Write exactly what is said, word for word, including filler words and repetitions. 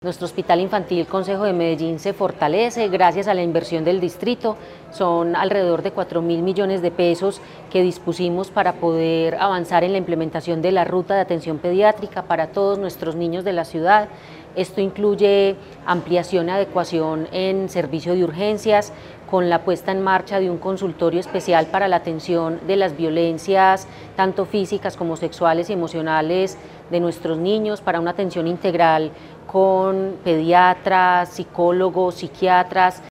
Nuestro Hospital Infantil Consejo de Medellín se fortalece gracias a la inversión del distrito. Son alrededor de cuatro mil millones de pesos que dispusimos para poder avanzar en la implementación de la ruta de atención pediátrica para todos nuestros niños de la ciudad. Esto incluye ampliación y adecuación en servicio de urgencias, con la puesta en marcha de un consultorio especial para la atención de las violencias, tanto físicas como sexuales y emocionales de nuestros niños, para una atención integral con pediatras, psicólogos, psiquiatras.